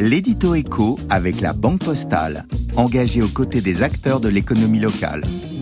L'édito éco avec la Banque Postale, engagée aux côtés des acteurs de l'économie locale.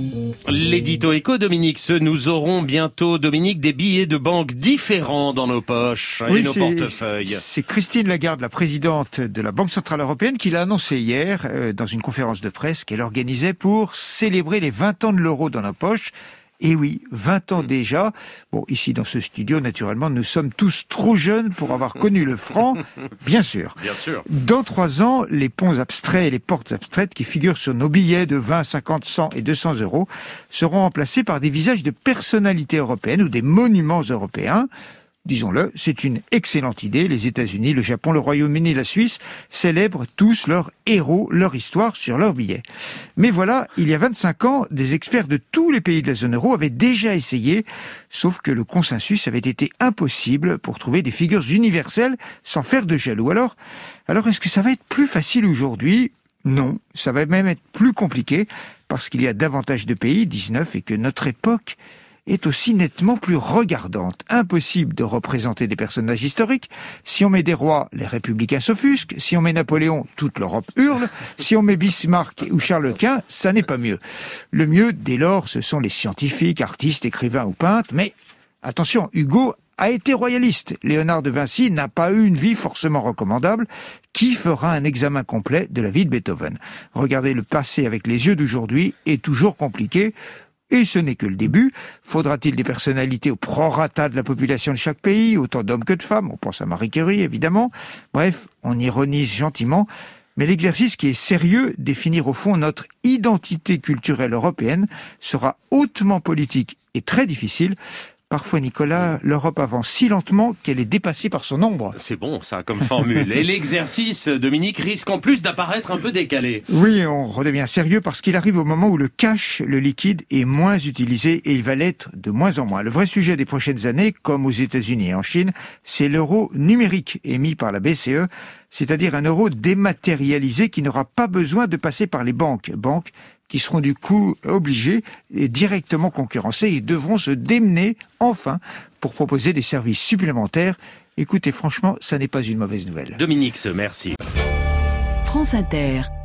L'édito éco, Dominique, nous aurons bientôt, Dominique, des billets de banque différents dans nos poches et nos portefeuilles. C'est Christine Lagarde, la présidente de la Banque Centrale Européenne, qui l'a annoncé hier dans une conférence de presse qu'elle organisait pour célébrer les 20 ans de l'euro dans nos poches. Et oui, 20 ans déjà. Bon, ici dans ce studio, naturellement, nous sommes tous trop jeunes pour avoir connu le franc, bien sûr. Bien sûr. Dans 3 ans, les ponts abstraits et les portes abstraites qui figurent sur nos billets de 20, 50, 100 et 200 euros seront remplacés par des visages de personnalités européennes ou des monuments européens. Disons-le, c'est une excellente idée. Les États-Unis, le Japon, le Royaume-Uni, la Suisse célèbrent tous leurs héros, leur histoire sur leurs billets. Mais voilà, il y a 25 ans, des experts de tous les pays de la zone euro avaient déjà essayé, sauf que le consensus avait été impossible pour trouver des figures universelles sans faire de jaloux. Alors est-ce que ça va être plus facile aujourd'hui ? Non, ça va même être plus compliqué parce qu'il y a davantage de pays, 19, et que notre époque est aussi nettement plus regardante. Impossible de représenter des personnages historiques. Si on met des rois, les républicains s'offusquent. Si on met Napoléon, toute l'Europe hurle. Si on met Bismarck ou Charles Quint, ça n'est pas mieux. Le mieux, dès lors, ce sont les scientifiques, artistes, écrivains ou peintres. Mais attention, Hugo a été royaliste. Léonard de Vinci n'a pas eu une vie forcément recommandable. Qui fera un examen complet de la vie de Beethoven ? Regarder le passé avec les yeux d'aujourd'hui est toujours compliqué. Et ce n'est que le début. Faudra-t-il des personnalités au prorata de la population de chaque pays, autant d'hommes que de femmes ? On pense à Marie Curie, évidemment. Bref, on ironise gentiment. Mais l'exercice qui est sérieux, définir au fond notre identité culturelle européenne, sera hautement politique et très difficile. Parfois, Nicolas, l'Europe avance si lentement qu'elle est dépassée par son ombre. C'est bon, ça, comme formule. Et l'exercice, Dominique, risque en plus d'apparaître un peu décalé. Oui, on redevient sérieux parce qu'il arrive au moment où le cash, le liquide, est moins utilisé et il va l'être de moins en moins. Le vrai sujet des prochaines années, comme aux États-Unis et en Chine, c'est l'euro numérique émis par la BCE, c'est-à-dire un euro dématérialisé qui n'aura pas besoin de passer par les banques qui seront du coup obligés et directement concurrencés et devront se démener enfin pour proposer des services supplémentaires. Écoutez, franchement, ça n'est pas une mauvaise nouvelle. Dominique, merci. France Inter.